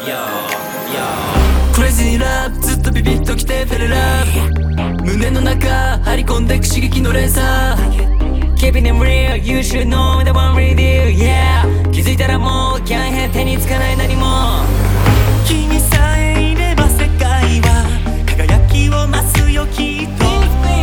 クレイジーラブずっとビビッときてフェルラブ胸の中張り込んでく刺激の連鎖 Keeping it real, you should know the one with you, yeah 気づいたらもう can't have 手につかない何も君さえいれば世界は輝きを増すよきっと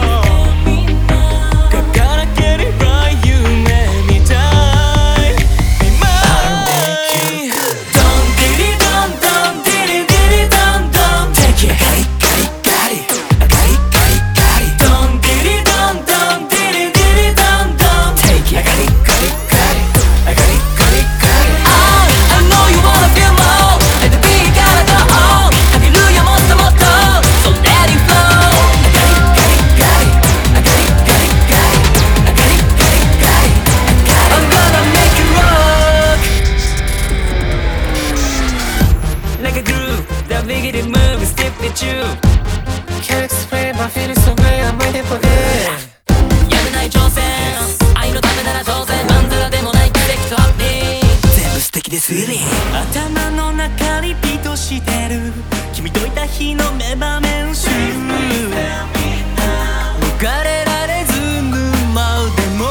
輝ければ夢みたい Be mine Don't diddy don't don't diddy diddy don't don't Take it ガリガリガリガリガリガリ Don't diddy don't don't diddy diddy don't don't Take it ガリガリガリガリガリガリ Oh I know you wanna feel more Let the beat gotta go on ハレルヤもっともっと So let it flow ガリガリガリガリガリガリガリガリガリ I'm gonna make it rock Like a groove, that wicked move, step with you Can't explain but feeling so great I'm waiting for this やめない挑戦愛のためなら当然まんざらでもない奇跡とハプニング全部素敵でスリリン頭の中リピートしてる君といた日の名場面集逃れられず沼でも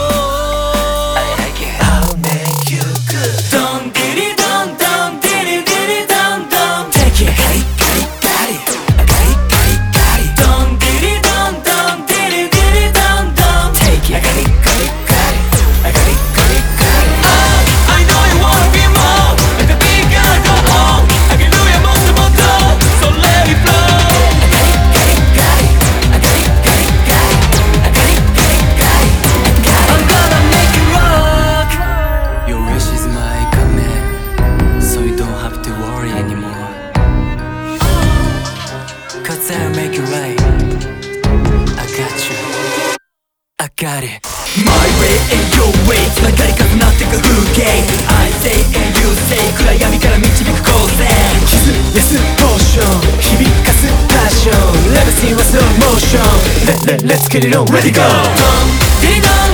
I'll make you good Don't diddy don't don't diddy diddy don't don't Take it ガリガリガリガリガリガリ Don't diddy don't don't diddy diddy don't don't Take it ガリガリガリガリガリガリ Oh I know you wanna be more Let the beat gotta go on ハレルヤもっともっと So let it flow ガリガリガリガリガリガリガリガリガリ I'm gonna make it rock Your wish is my command So you don't have to worry anymore Cause I'll make it right I got you I got it My way and your way 繋がり重なってく風景 I say and you say 暗闇から導く光線傷安ポーション響かすパッション Let me see what's slow motion Let's get it on, ready go Don't, diddy don't